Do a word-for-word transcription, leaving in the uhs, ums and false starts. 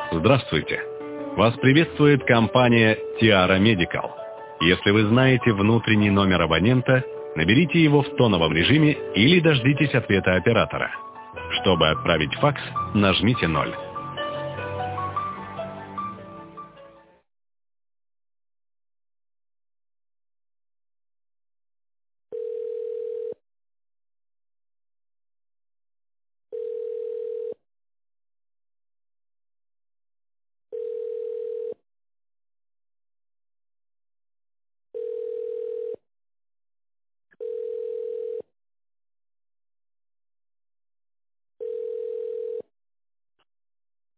Здравствуйте. Вас приветствует компания Tiara Medical. Если вы знаете внутренний номер абонента, наберите его в тоновом режиме или дождитесь ответа оператора. Чтобы отправить факс, нажмите ноль.